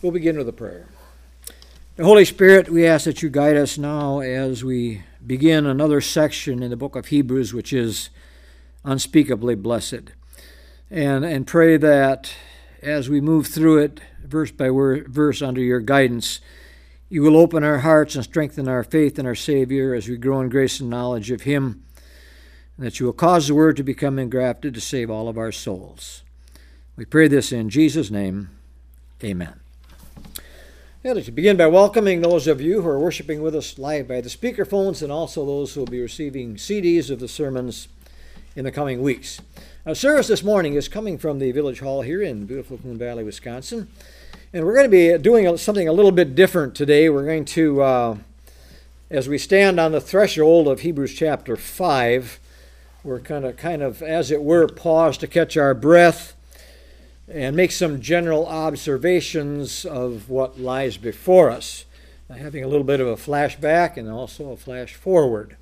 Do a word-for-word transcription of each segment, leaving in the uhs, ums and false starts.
We'll begin with a prayer. The Holy Spirit, we ask that you guide us now as we begin another section in the book of Hebrews, which is unspeakably blessed. And, and pray that as we move through it, verse by verse under your guidance, you will open our hearts and strengthen our faith in our Savior as we grow in grace and knowledge of Him, and that you will cause the Word to become engrafted to save all of our souls. We pray this in Jesus' name. Amen. I'd like to begin by welcoming those of you who are worshiping with us live by the speakerphones and also those who will be receiving C Ds of the sermons in the coming weeks. Our service this morning is coming from the Village Hall here in beautiful Coon Valley, Wisconsin. And we're going to be doing something a little bit different today. We're going to, uh, as we stand on the threshold of Hebrews chapter five, we're kind of, kind of, as it were, pause to catch our breath and make some general observations of what lies before us, having a little bit of a flashback and also a flash forward.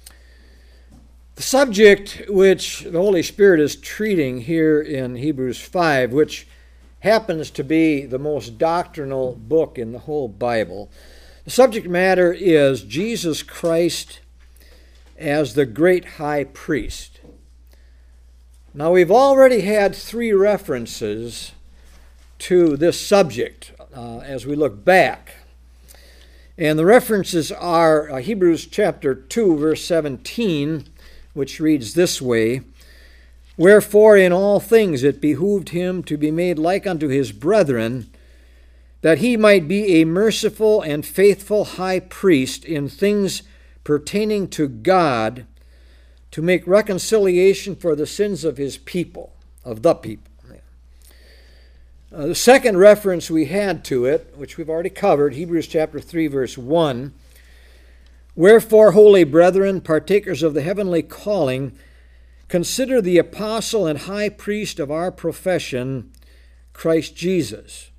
The subject which the Holy Spirit is treating here in Hebrews five, which happens to be the most doctrinal book in the whole Bible, the subject matter is Jesus Christ as the great high priest. Now, we've already had three references to this subject uh, as we look back. And the references are uh, Hebrews chapter two, verse seventeen, which reads this way, "Wherefore in all things it behooved him to be made like unto his brethren, that he might be a merciful and faithful high priest in things pertaining to God, to make reconciliation for the sins of his people," of the people. Uh, the second reference we had to it, which we've already covered, Hebrews chapter three, verse one, "Wherefore, holy brethren, partakers of the heavenly calling, consider the apostle and high priest of our profession, Christ Jesus."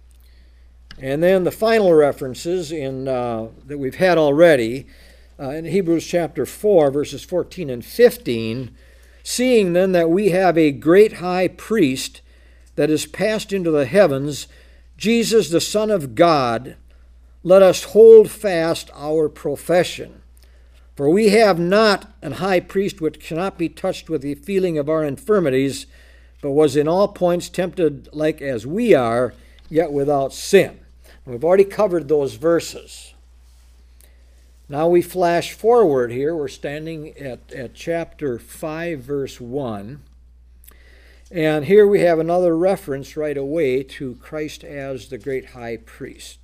And then the final references in uh, that we've had already, Uh, in Hebrews chapter four, verses fourteen and fifteen, "Seeing then that we have a great high priest that is passed into the heavens, Jesus the Son of God, let us hold fast our profession. For we have not an high priest which cannot be touched with the feeling of our infirmities, but was in all points tempted like as we are, yet without sin." And we've already covered those verses. Now we flash forward here. We're standing at, at chapter five, verse one. And here we have another reference right away to Christ as the great high priest.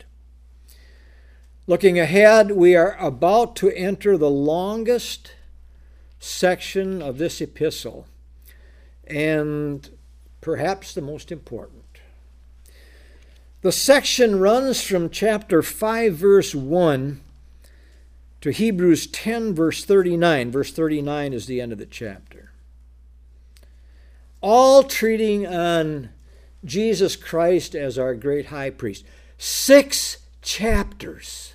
Looking ahead, we are about to enter the longest section of this epistle, and perhaps the most important. The section runs from chapter five, verse one, to Hebrews ten, verse thirty-nine. Verse thirty-nine is the end of the chapter. All treating on Jesus Christ as our great high priest. Six chapters.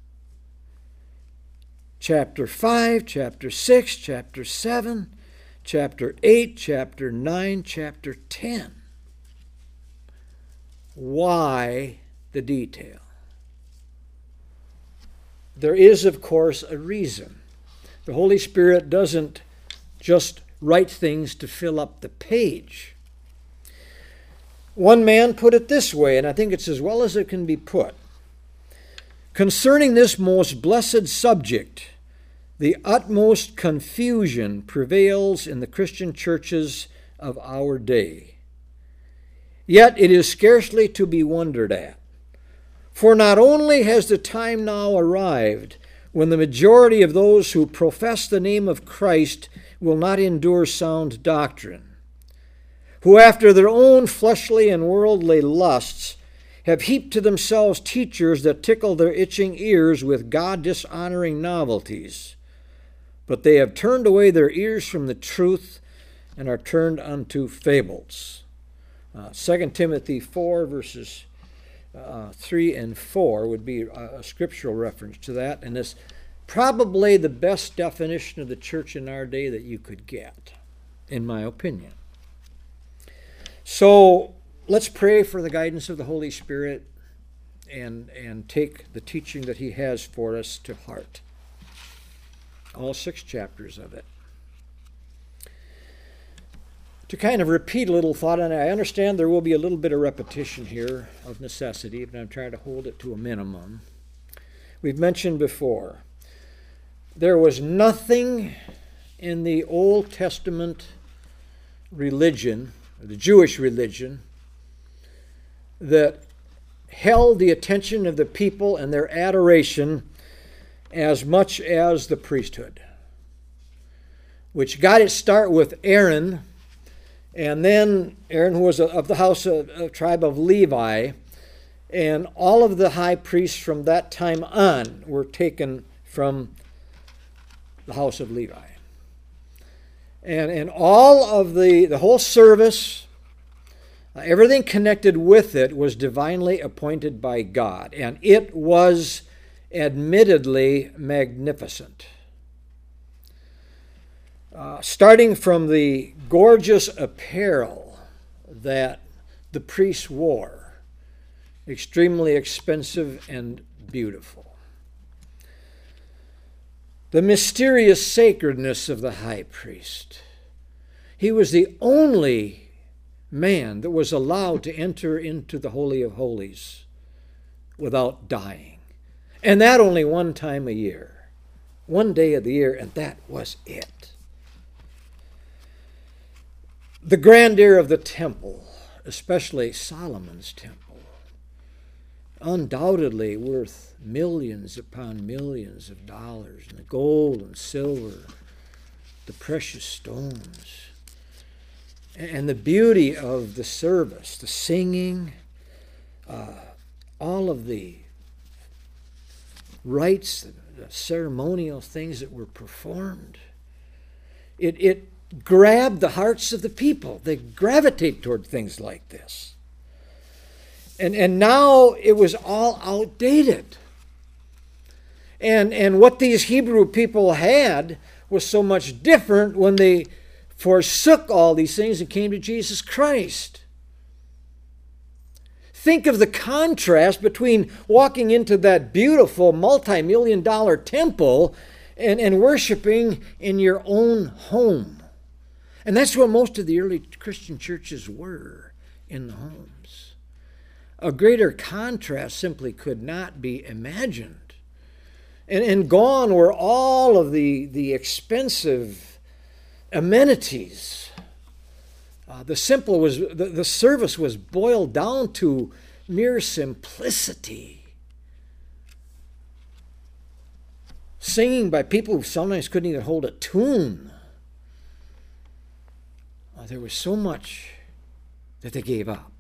Chapter five, chapter six, chapter seven, chapter eight, chapter nine, chapter ten. Why the detail? There is, of course, a reason. The Holy Spirit doesn't just write things to fill up the page. One man put it this way, and I think it's as well as it can be put. "Concerning this most blessed subject, the utmost confusion prevails in the Christian churches of our day. Yet it is scarcely to be wondered at. For not only has the time now arrived when the majority of those who profess the name of Christ will not endure sound doctrine, who after their own fleshly and worldly lusts have heaped to themselves teachers that tickle their itching ears with God-dishonoring novelties, but they have turned away their ears from the truth and are turned unto fables." Uh, Second Timothy four, verses Uh, three and four would be a, a scriptural reference to that, and it's probably the best definition of the church in our day that you could get, in my opinion. So let's pray for the guidance of the Holy Spirit and, and take the teaching that he has for us to heart. All six chapters of it. To kind of repeat a little thought, and I understand there will be a little bit of repetition here of necessity, but I'm trying to hold it to a minimum. We've mentioned before, there was nothing in the Old Testament religion, the Jewish religion, that held the attention of the people and their adoration as much as the priesthood, which got its start with Aaron. And then Aaron, who was of the house of, of tribe of Levi, and all of the high priests from that time on were taken from the house of Levi. And, and all of the, the whole service, uh, everything connected with it was divinely appointed by God. And it was admittedly magnificent. Uh, starting from the gorgeous apparel that the priests wore, extremely expensive and beautiful. The mysterious sacredness of the high priest. He was the only man that was allowed to enter into the Holy of Holies without dying. And that only one time a year. One day of the year, and that was it. The grandeur of the temple, especially Solomon's temple, undoubtedly worth millions upon millions of dollars, and the gold and silver, the precious stones, and the beauty of the service, the singing, uh, all of the rites, the ceremonial things that were performed. It, it grabbed the hearts of the people. They gravitate toward things like this. And, and now it was all outdated. And, and what these Hebrew people had was so much different when they forsook all these things and came to Jesus Christ. Think of the contrast between walking into that beautiful multi-million dollar temple and, and worshiping in your own home. And that's what most of the early Christian churches were, in the homes. A greater contrast simply could not be imagined. And, and gone were all of the, the expensive amenities. Uh, the simple was the, the service was boiled down to mere simplicity. Singing by people who sometimes couldn't even hold a tune. Uh, there was so much that they gave up.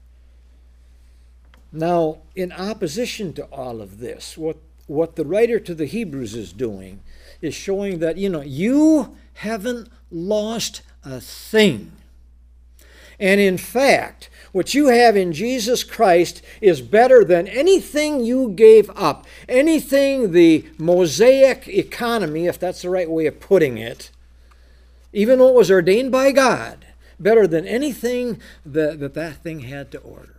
Now, in opposition to all of this, what, what the writer to the Hebrews is doing is showing that, you know, you haven't lost a thing. And in fact, what you have in Jesus Christ is better than anything you gave up. Anything the Mosaic economy, if that's the right way of putting it, even what was ordained by God, better than anything that that, that thing had to order.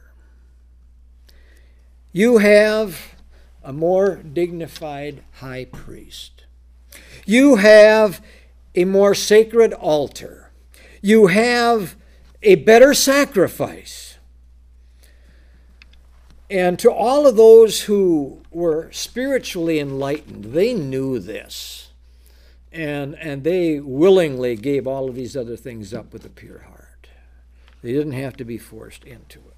You have a more dignified high priest. You have a more sacred altar. You have a better sacrifice. And to all of those who were spiritually enlightened, they knew this. And, and they willingly gave all of these other things up with a pure heart. They didn't have to be forced into it.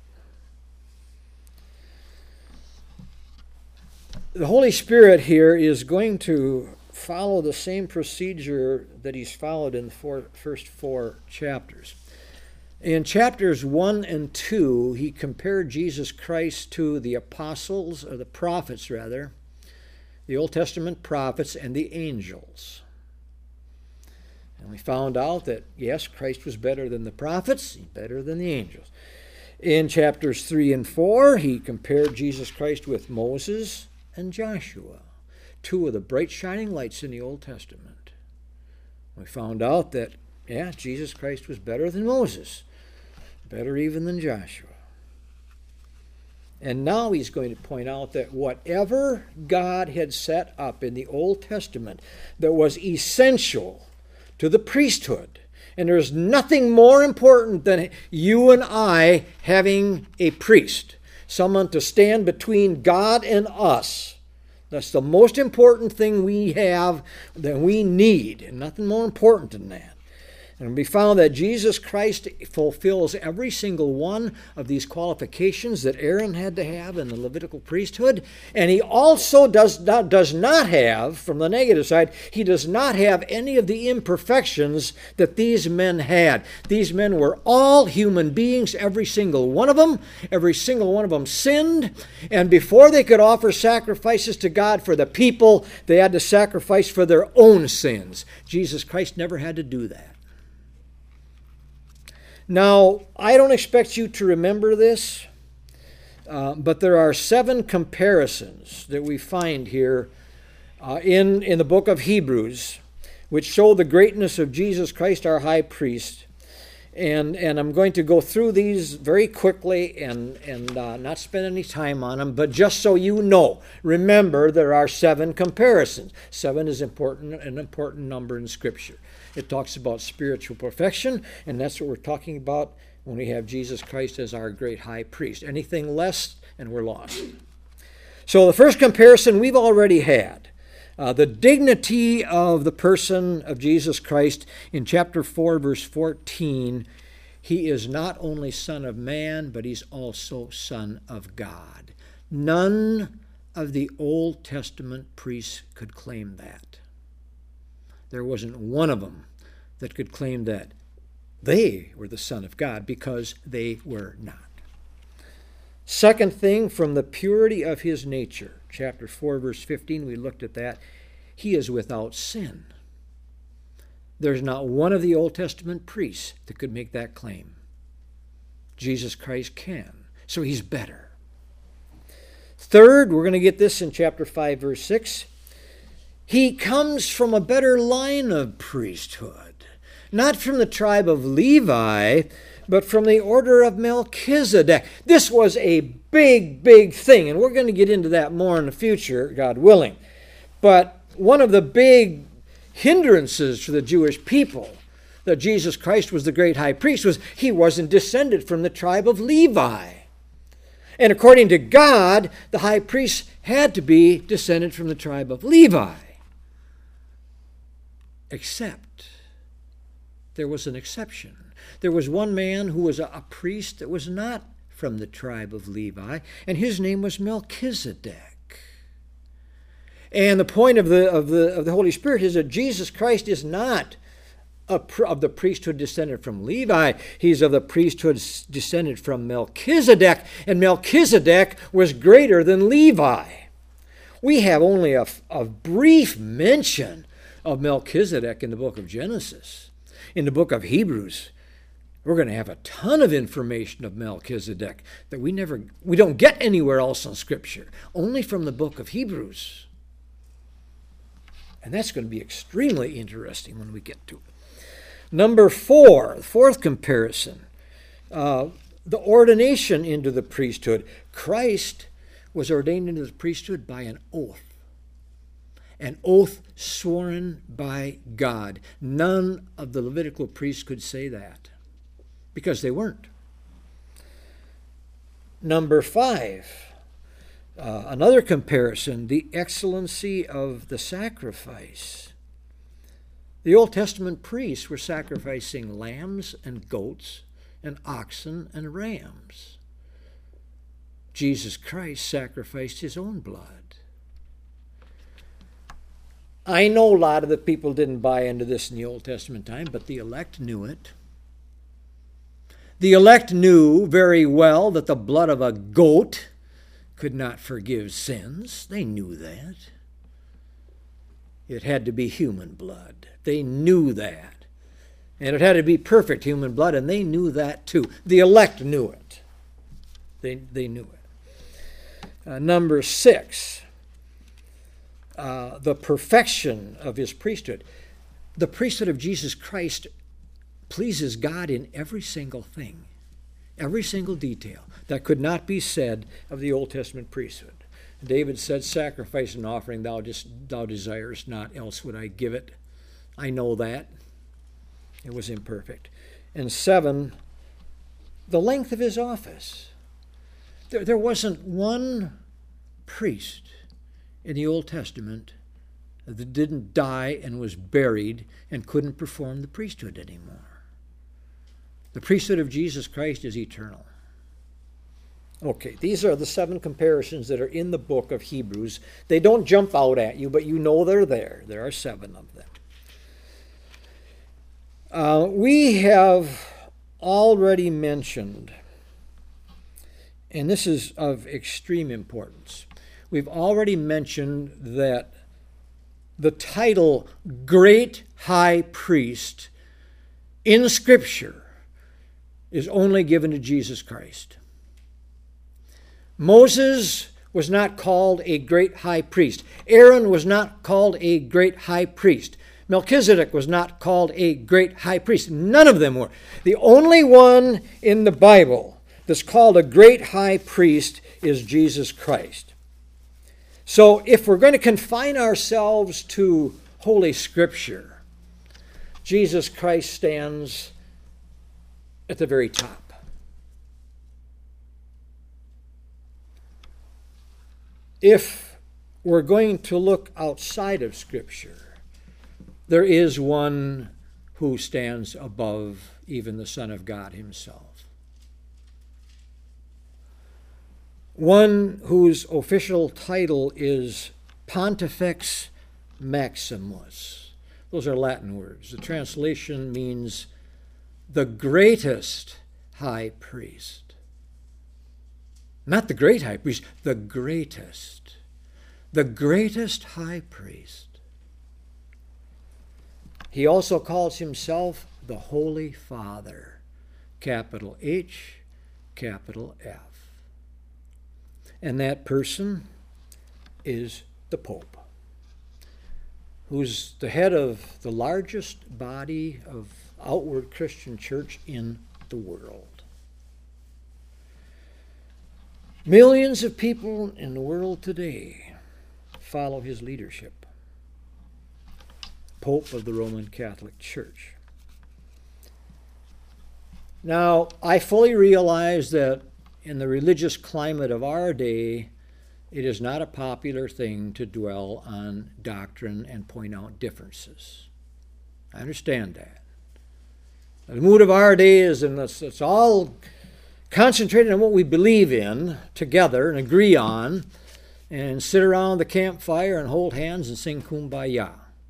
The Holy Spirit here is going to follow the same procedure that he's followed in the four, first four chapters. In chapters one and two, he compared Jesus Christ to the apostles, or the prophets rather, the Old Testament prophets and the angels. And we found out that, yes, Christ was better than the prophets, better than the angels. In chapters three and four, he compared Jesus Christ with Moses and Joshua, two of the bright shining lights in the Old Testament. We found out that, yeah, Jesus Christ was better than Moses, better even than Joshua. And now he's going to point out that whatever God had set up in the Old Testament that was essential to the priesthood, and there's nothing more important than you and I having a priest, someone to stand between God and us. That's the most important thing we have, that we need, and nothing more important than that. And we found that Jesus Christ fulfills every single one of these qualifications that Aaron had to have in the Levitical priesthood. And he also does not, does not have, from the negative side, he does not have any of the imperfections that these men had. These men were all human beings, every single one of them. Every single one of them sinned. And before they could offer sacrifices to God for the people, they had to sacrifice for their own sins. Jesus Christ never had to do that. Now, I don't expect you to remember this, uh, but there are seven comparisons that we find here uh, in, in the book of Hebrews, which show the greatness of Jesus Christ, our high priest. And, and I'm going to go through these very quickly and, and uh, not spend any time on them, but just so you know, remember there are seven comparisons. Seven is important, an important number in Scripture. It talks about spiritual perfection, and that's what we're talking about when we have Jesus Christ as our great high priest. Anything less, and we're lost. So the first comparison we've already had. Uh, the dignity of the person of Jesus Christ in chapter four, verse fourteen. He is not only Son of Man, but he's also Son of God. None of the Old Testament priests could claim that. There wasn't one of them that could claim that they were the Son of God, because they were not. Second thing, from the purity of his nature, chapter four, verse fifteen, we looked at that. He is without sin. There's not one of the Old Testament priests that could make that claim. Jesus Christ can, so he's better. Third, we're going to get this in chapter five, verse six. He comes from a better line of priesthood, not from the tribe of Levi, but from the order of Melchizedek. This was a big, big thing, and we're going to get into that more in the future, God willing. But one of the big hindrances to the Jewish people that Jesus Christ was the great high priest was he wasn't descended from the tribe of Levi. And according to God, the high priest had to be descended from the tribe of Levi. Except there was an exception. There was one man who was a, a priest that was not from the tribe of Levi, and his name was Melchizedek. And the point of the of the of the Holy Spirit is that Jesus Christ is not a, of the priesthood descended from Levi. He's of the priesthood descended from Melchizedek, and Melchizedek was greater than Levi. We have only a, a brief mention of Melchizedek in the book of Genesis. In the book of Hebrews, we're going to have a ton of information of Melchizedek that we never, we don't get anywhere else in Scripture, only from the book of Hebrews. And that's going to be extremely interesting when we get to it. Number four, the fourth comparison, uh, the ordination into the priesthood. Christ was ordained into the priesthood by an oath. An oath sworn by God. None of the Levitical priests could say that, because they weren't. Number five, uh, another comparison, the excellency of the sacrifice. The Old Testament priests were sacrificing lambs and goats and oxen and rams. Jesus Christ sacrificed his own blood. I know a lot of the people didn't buy into this in the Old Testament time, but the elect knew it. The elect knew very well that the blood of a goat could not forgive sins. They knew that. It had to be human blood. They knew that. And it had to be perfect human blood, and they knew that too. The elect knew it. They, they knew it. Uh, number six. Uh, the perfection of his priesthood. The priesthood of Jesus Christ pleases God in every single thing. Every single detail that could not be said of the Old Testament priesthood. David said, sacrifice and offering thou, just, thou desirest not, else would I give it. I know that. It was imperfect. And seven, the length of his office. There, there wasn't one priest in the Old Testament that didn't die and was buried and couldn't perform the priesthood anymore. The priesthood of Jesus Christ is eternal. Okay, these are the seven comparisons that are in the book of Hebrews. They don't jump out at you, but you know they're there. There are seven of them. Uh, we have already mentioned, and this is of extreme importance, we've already mentioned that the title Great High Priest in Scripture is only given to Jesus Christ. Moses was not called a great high priest. Aaron was not called a great high priest. Melchizedek was not called a great high priest. None of them were. The only one in the Bible that's called a great high priest is Jesus Christ. So if we're going to confine ourselves to Holy Scripture, Jesus Christ stands at the very top. If we're going to look outside of Scripture, there is one who stands above even the Son of God himself. One whose official title is Pontifex Maximus. Those are Latin words. The translation means the greatest high priest. Not the great high priest, the greatest. The greatest high priest. He also calls himself the Holy Father, capital H, capital F. And that person is the Pope, who's the head of the largest body of outward Christian church in the world. Millions of people in the world today follow his leadership. Pope of the Roman Catholic Church. Now, I fully realize that in the religious climate of our day, it is not a popular thing to dwell on doctrine and point out differences. I understand that. The mood of our day is, and it's, it's all concentrated on what we believe in together and agree on, and sit around the campfire and hold hands and sing Kumbaya.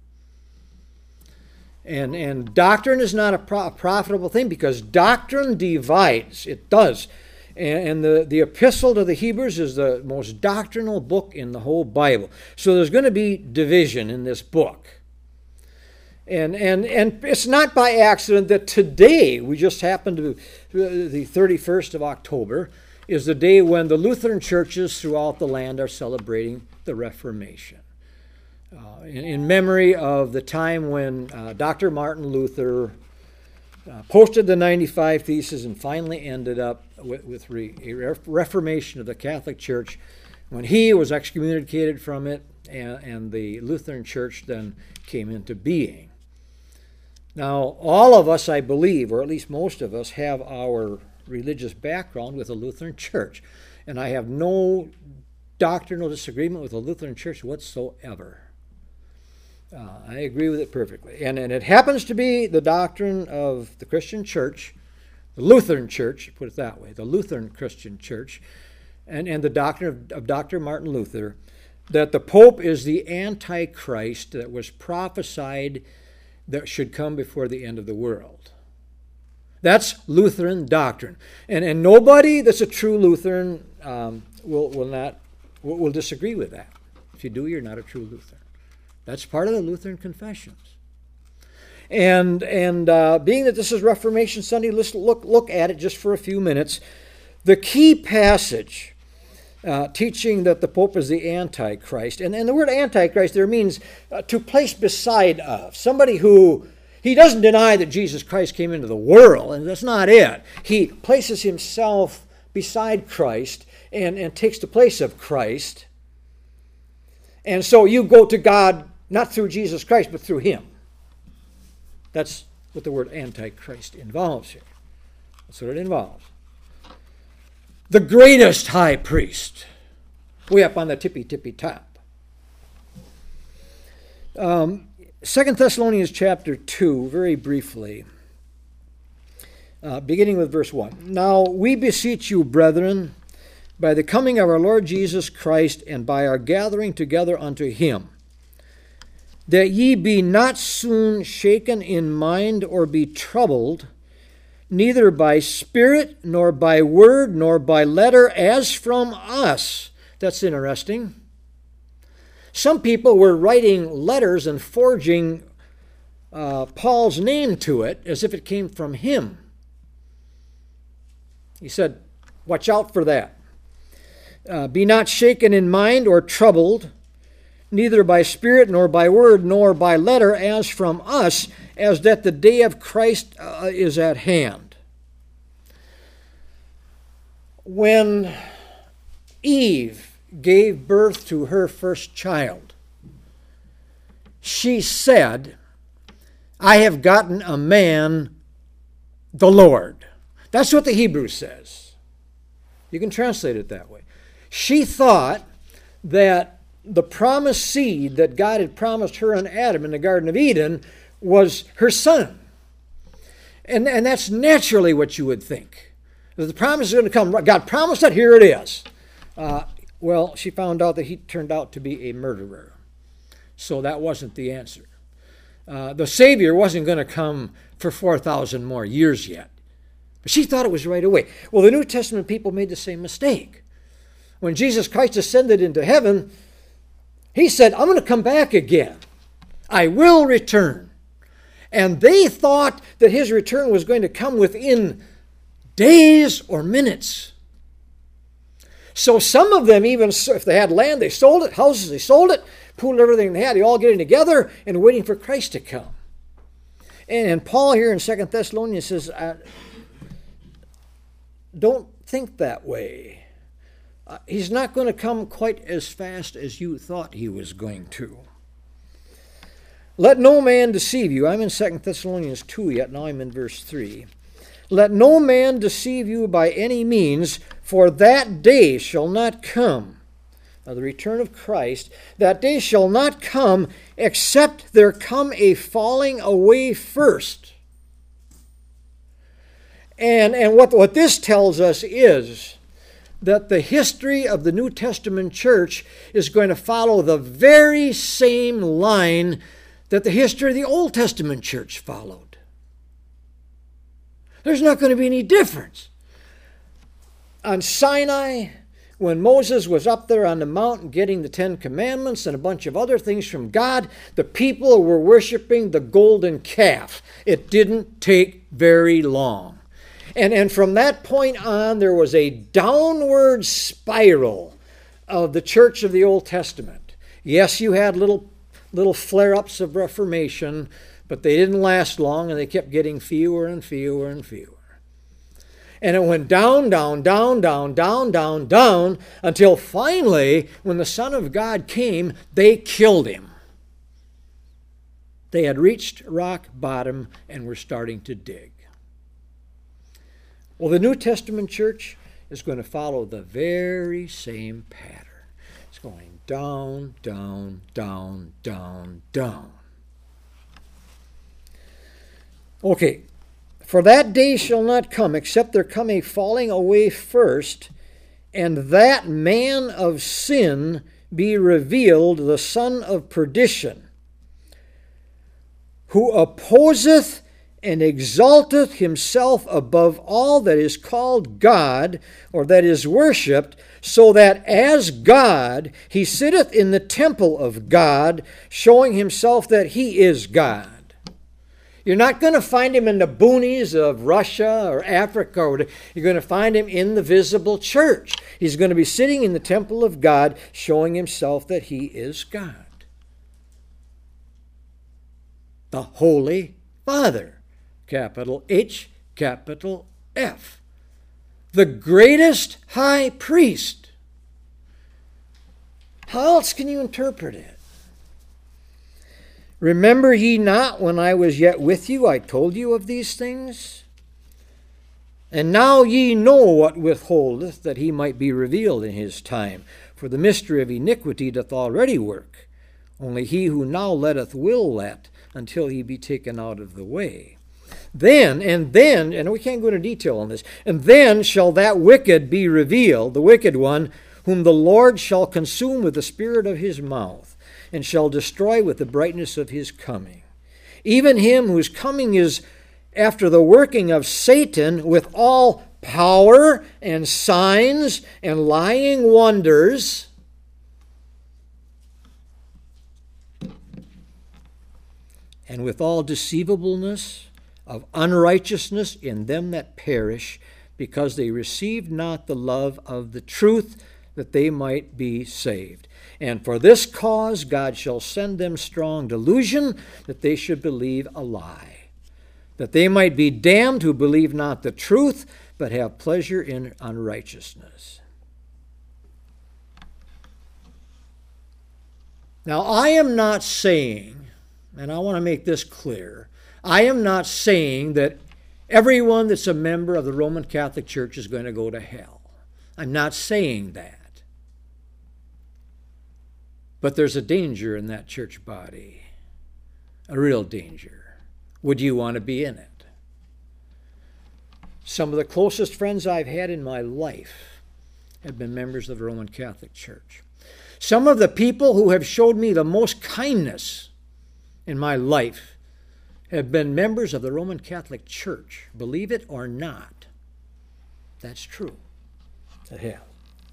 And, and doctrine is not a pro- profitable thing because doctrine divides. It does. And, and the, the epistle to the Hebrews is the most doctrinal book in the whole Bible. So there's going to be division in this book. And, and, and it's not by accident that today, we just happened to, the thirty-first of October, is the day when the Lutheran churches throughout the land are celebrating the Reformation. Uh, in, in memory of the time when uh, Doctor Martin Luther uh, posted the ninety-five Theses and finally ended up with, with re, a reformation of the Catholic Church, when he was excommunicated from it and, and the Lutheran Church then came into being. Now, all of us, I believe, or at least most of us, have our religious background with the Lutheran Church. And I have no doctrinal disagreement with the Lutheran Church whatsoever. Uh, I agree with it perfectly. And, and it happens to be the doctrine of the Christian Church, the Lutheran Church, put it that way, the Lutheran Christian Church, and, and the doctrine of, of Doctor Martin Luther, that the Pope is the Antichrist that was prophesied that should come before the end of the world. That's Lutheran doctrine. And, and nobody that's a true Lutheran um, will, will, not, will, will disagree with that. If you do, you're not a true Lutheran. That's part of the Lutheran confessions. And, and uh, being that this is Reformation Sunday, let's look, look at it just for a few minutes. The key passage Uh, teaching that the Pope is the Antichrist. And, and the word Antichrist there means uh, to place beside of. Somebody who He doesn't deny that Jesus Christ came into the world, and that's not it. He places himself beside Christ and, and takes the place of Christ. And so you go to God not through Jesus Christ, but through him. That's what the word Antichrist involves here. That's what it involves. The greatest high priest, way up on the tippy-tippy top. Um, Second Thessalonians chapter two, very briefly, uh, beginning with verse one. Now we beseech you, brethren, by the coming of our Lord Jesus Christ and by our gathering together unto him, that ye be not soon shaken in mind or be troubled, neither by spirit, nor by word, nor by letter, as from us. That's interesting. Some people were writing letters and forging uh, Paul's name to it as if it came from him. He said, watch out for that. Uh, be not shaken in mind or troubled, neither by spirit, nor by word, nor by letter, as from us, as that the day of Christ uh, is at hand. When Eve gave birth to her first child, she said, I have gotten a man, the Lord. That's what the Hebrew says. You can translate it that way. She thought that the promised seed that God had promised her and Adam in the Garden of Eden was her son. And, and that's naturally what you would think. That the promise is going to come. God promised it, here it is. Uh, well, she found out that he turned out to be a murderer. So that wasn't the answer. Uh, the Savior wasn't going to come for four thousand more years yet. But she thought it was right away. Well, the New Testament people made the same mistake. When Jesus Christ ascended into heaven, he said, I'm going to come back again. I will return. And they thought that his return was going to come within days or minutes. So some of them, even if they had land, they sold it, houses, they sold it, pooled everything they had, they all getting together and waiting for Christ to come. And, and Paul here in Second Thessalonians says, uh, don't think that way. Uh, he's not going to come quite as fast as you thought he was going to. Let no man deceive you. I'm in Second Thessalonians two yet. Now I'm in verse three. Let no man deceive you by any means, for that day shall not come. Now the return of Christ, that day shall not come except there come a falling away first. And, and what, what this tells us is that the history of the New Testament church is going to follow the very same line that the history of the Old Testament church followed. There's not going to be any difference. On Sinai, when Moses was up there on the mountain getting the Ten Commandments and a bunch of other things from God, the people were worshiping the golden calf. It didn't take very long. And, and from that point on, there was a downward spiral of the church of the Old Testament. Yes, you had little, little flare-ups of Reformation, but they didn't last long, and they kept getting fewer and fewer and fewer. And it went down, down, down, down, down, down, down, until finally, when the Son of God came, they killed him. They had reached rock bottom and were starting to dig. Well, the New Testament church is going to follow the very same pattern. It's going down, down, down, down, down. Okay, for that day shall not come, except there come a falling away first, and that man of sin be revealed, the son of perdition, who opposeth and exalteth himself above all that is called God, or that is worshipped, so that as God he sitteth in the temple of God, showing himself that he is God. You're not going to find him in the boonies of Russia or Africa. Or you're going to find him in the visible church. He's going to be sitting in the temple of God, showing himself that he is God. The Holy Father, capital H, capital F. The greatest high priest. How else can you interpret it? Remember ye not when I was yet with you, I told you of these things? And now ye know what withholdeth, that he might be revealed in his time. For the mystery of iniquity doth already work. Only he who now letteth will let, until he be taken out of the way. Then, and then, and we can't go into detail on this, and then shall that wicked be revealed, the wicked one, whom the Lord shall consume with the spirit of his mouth, and shall destroy with the brightness of his coming. Even him whose coming is after the working of Satan with all power and signs and lying wonders, and with all deceivableness of unrighteousness in them that perish, because they received not the love of the truth, that they might be saved. And for this cause God shall send them strong delusion, that they should believe a lie, that they might be damned who believe not the truth, but have pleasure in unrighteousness. Now, I am not saying, and I want to make this clear, I am not saying that everyone that's a member of the Roman Catholic Church is going to go to hell. I'm not saying that. But there's a danger in that church body, a real danger. Would you want to be in it? Some of the closest friends I've had in my life have been members of the Roman Catholic Church. Some of the people who have showed me the most kindness in my life have been members of the Roman Catholic Church. Believe it or not, that's true. They have.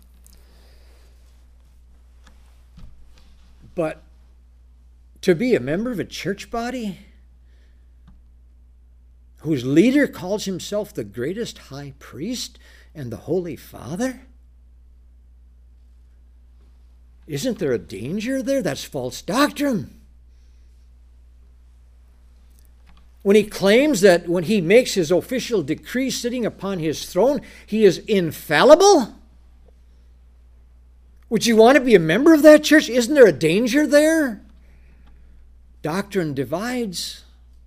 But to be a member of a church body whose leader calls himself the greatest high priest and the Holy Father? Isn't there a danger there? That's false doctrine. When he claims that when he makes his official decree sitting upon his throne, he is infallible? Would you want to be a member of that church? Isn't there a danger there? Doctrine divides.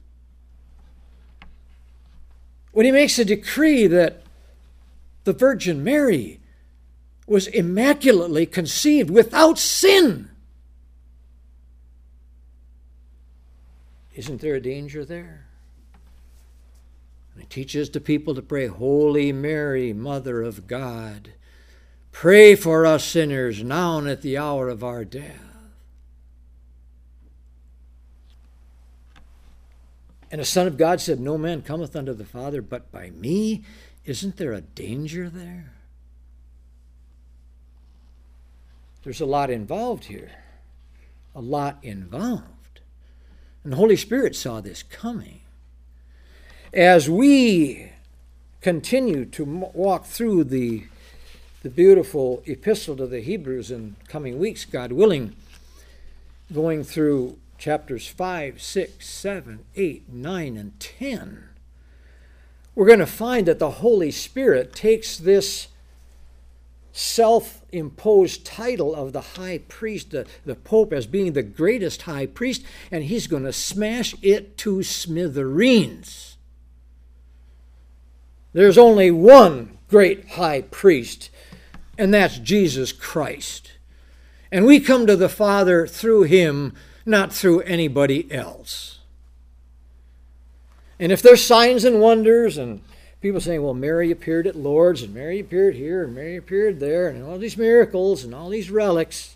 When he makes a decree that the Virgin Mary was immaculately conceived without sin, isn't there a danger there? And he teaches the people to pray, Holy Mary, Mother of God, pray for us sinners now and at the hour of our death. And the Son of God said, no man cometh unto the Father but by me. Isn't there a danger there? There's a lot involved here. A lot involved. And the Holy Spirit saw this coming. As we continue to walk through the, the beautiful epistle to the Hebrews in coming weeks, God willing, going through chapters five, six, seven, eight, nine, and ten, we're going to find that the Holy Spirit takes this self-imposed title of the high priest, the, the Pope, as being the greatest high priest, and he's going to smash it to smithereens. There's only one great high priest, and that's Jesus Christ. And we come to the Father through him, not through anybody else. And if there's signs and wonders and people saying, well, Mary appeared at Lourdes, and Mary appeared here, and Mary appeared there, and all these miracles and all these relics,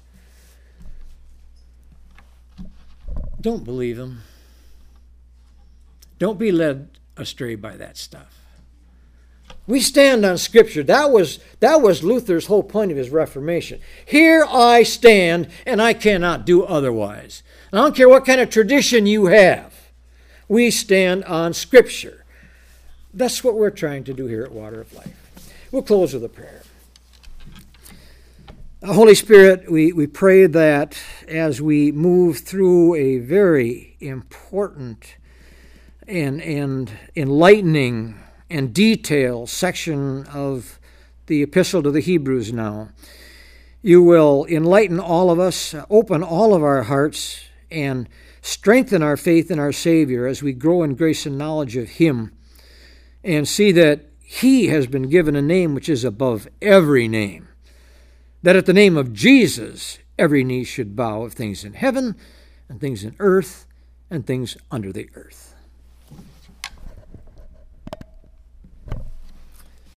don't believe them. Don't be led astray by that stuff. We stand on Scripture. That was, that was Luther's whole point of his Reformation. Here I stand, and I cannot do otherwise. I don't care what kind of tradition you have. We stand on Scripture. That's what we're trying to do here at Water of Life. We'll close with a prayer. Holy Spirit, we, we pray that as we move through a very important and, and enlightening and detailed section of the Epistle to the Hebrews now. You will enlighten all of us, open all of our hearts, and strengthen our faith in our Savior as we grow in grace and knowledge of Him, and see that He has been given a name which is above every name, that at the name of Jesus every knee should bow, of things in heaven and things in earth and things under the earth.